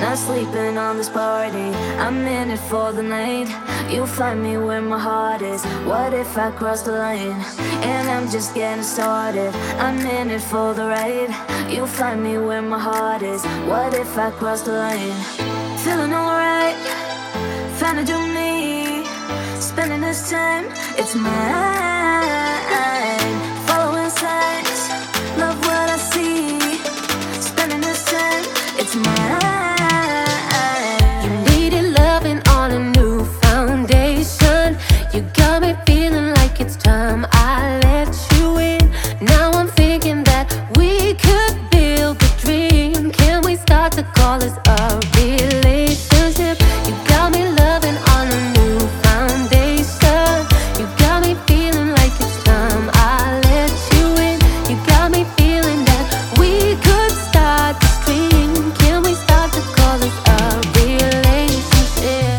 Not sleeping on this party, I'm in it for the night. You'll find me where my heart is. What if I cross the line? And I'm just getting started. I'm in it for the ride. You'll find me where my heart is. What if I cross the line? Feeling alright, trying to do me. Spending this time, it's mine. Following signs, love what I see. Spending this time, it's mine. You needed loving on a new foundation. You got me feeling like it's time I let you in. Now I'm thinking that we could build a dream. Can we start to call this a relationship? You got me loving on a new foundation. You got me feeling like it's time I let you in. You got me feeling that we could start this dream. Can we start to call this a relationship?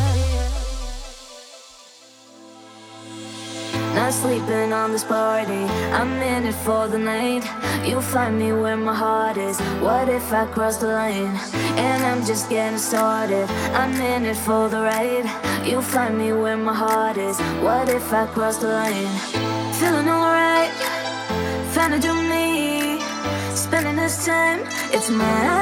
Not sleeping on this party, I'm in it for the night. You'll find me where my heart is. What if I cross the line? And I'm just getting started. I'm in it for the ride. You'll find me where my heart is. What if I cross the line? Feeling alright, trying to do me. Spending this time, it's mine.